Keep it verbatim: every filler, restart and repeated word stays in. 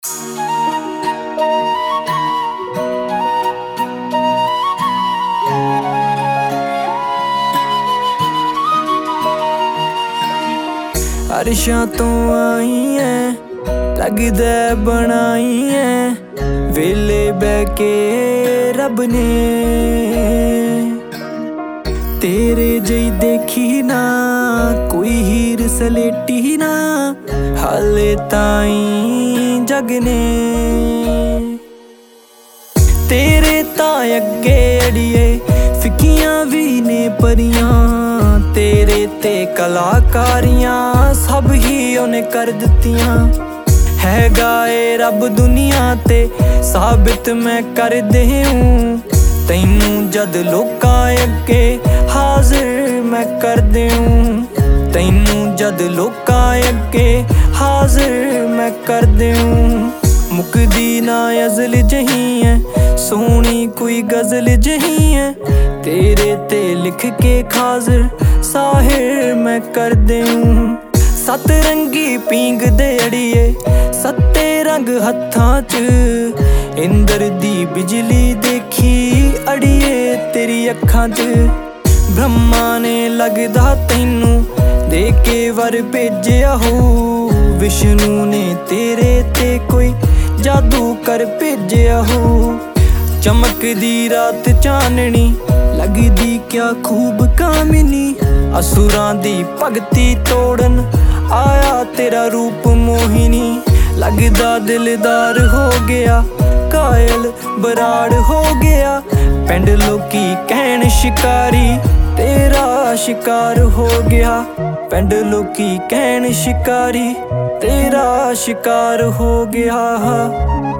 अरशां तो आई है लगदा बनाई है वेले बह के रब ने तेरे जई देखी ना कोई हीर सलेटी ना हाले ताईं जग ने तेरे तां अगे अड़िए फिकियां भी ने परियां तेरे ते कलाकारियां सब ही उन्हें कर दित्तियां है गाए रब दुनिया ते साबित मैं कर देऊं तैनू जद लोकां अगे हाजिर मैं कर देऊं तैनू जद लोकां अगे हाजिर मैं कर देऊं मुकदी ना अज़ल जही है सोहनी कोई गज़ल जही है तेरे ते लिख के खाजिर साहिर मैं कर देऊं सत रंगी पींग दे अड़िए सत्ते रंग हत्थां च इंदर दी बिजली देखी अड़िए तेरी अखां च ब्रह्मा ने लगदा तैनू दे के वर भेजिया हो विष्णु ने तेरे ते कोई जादू कर भेजिया हो चमकदी रात चाननी लगदी क्या खूब कामिनी असुरां दी भगती तोड़न आया तेरा रूप मोहिनी लगदा दिलदार हो गया कायल बराड़ हो गया पिंड लोकी कहन शिकारी तेरा शिकार हो गया पिंड लोकी कहन शिकारी तेरा शिकार हो गया।